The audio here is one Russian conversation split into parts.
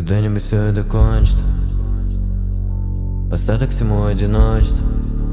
Когда-нибудь все это кончится, остаток всему одиночество.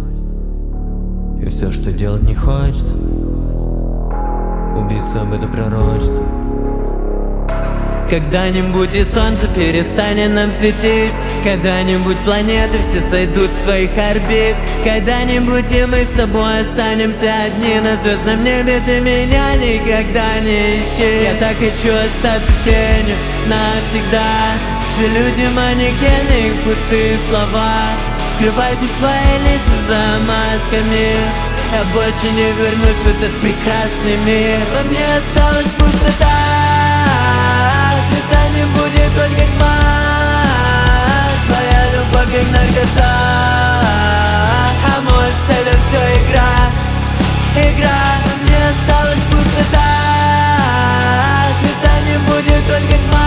И все, что делать не хочется, убиться об это пророчество. Когда-нибудь и солнце перестанет нам светить, когда-нибудь планеты все сойдут с своих орбит, когда-нибудь и мы с тобой останемся одни на звездном небе. Ты меня никогда не ищи. Я так хочу остаться тенью навсегда. Все люди манекены, их пустые слова. Скрывайте свои лица за масками. Я больше не вернусь в этот прекрасный мир. Во мне осталась пустота. Света не будет, только тьма. Твоя любовь как наркота. А может это все игра, игра. Во мне осталась пустота. Света не будет, только тьма.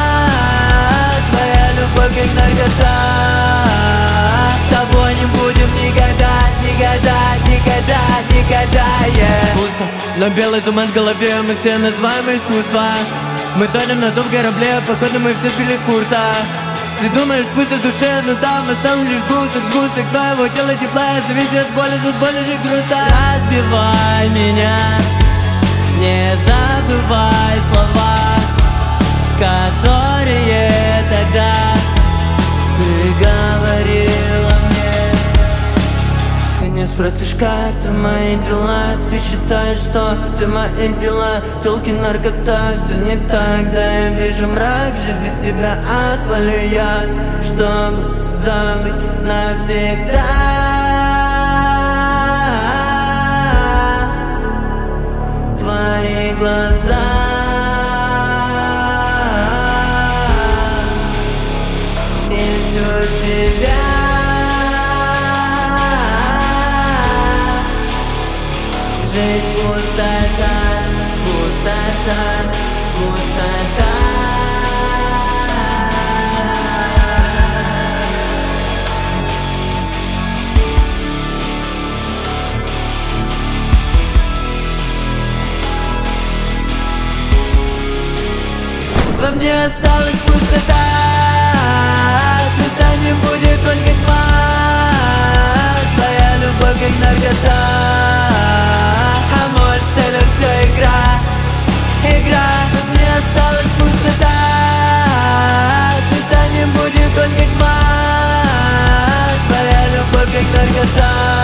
Твоя любовь как наркота. С тобой не будем никогда, никогда, никогда, никогда, yeah. Пусто, но белый туман в голове, мы все называем искусство. Мы тонем на том корабле, походу мы все сбили с курса. Ты думаешь, пусть в душе, но там остался лишь сгусток. Сгусток твоего тела тепла, зависит от боли, но с болью же грустно. Разбивай меня, не забывай слова, которые тогда ты говорила мне. Ты не спросишь, как там мои дела. Ты считаешь, что все мои дела тёлки, наркота, все не так. Да я вижу мрак, жизнь без тебя отвалю я, чтобы забыть навсегда. Твои глаза, и всё тебя. Жизнь пустота, пустота, пустота. Во мне осталась пустота. Света не будет, только тьма. Твоя любовь как наркота. А может это все игра, игра. Во мне осталась пустота. Света не будет, только тьма. Твоя любовь как наркота.